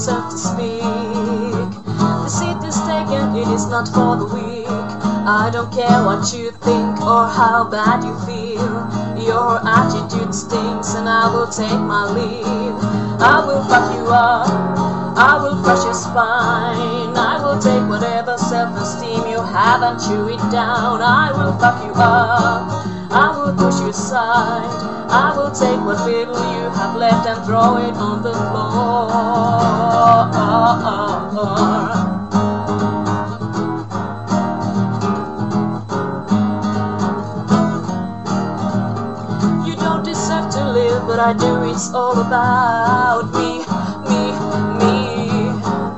deserve to speak. The seat is taken, it is not for the weak. I don't care what you think or how bad you feel. Your attitude stinks and I will take my leave. I will fuck you up, I will crush your spine. I will take whatever self-esteem you have and chew it down. I will fuck you up, I will push you aside. I will take what little you have left and throw it on the floor. You don't deserve to live, but I do. It's all about me, me, me.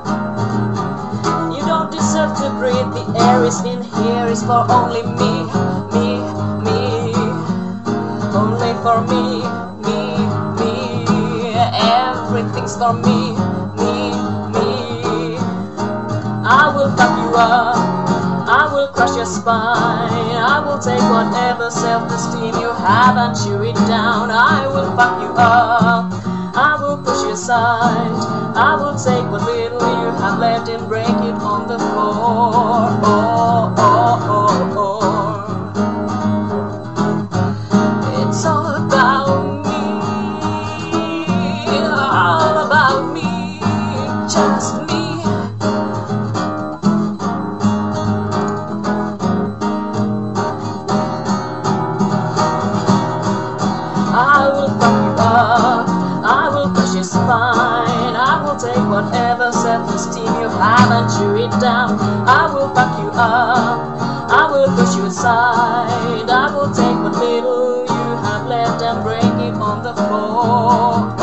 You don't deserve to breathe. The air is in here is for only me, me, me. Only for me, me, me. Everything's for me, me, me. I will fuck you up, I will crush your spine. I will take whatever self-esteem you have and chew it down. I will fuck you up, I will push you aside. I will take what little you have left and break it on the floor. Oh, oh, oh, oh. It's all about me, all about me, just me. I will fuck you up, I will push your spine. I will take whatever self-esteem you have and chew it down. I will fuck you up, I will push you aside. I will take what little you have left and break it on the floor.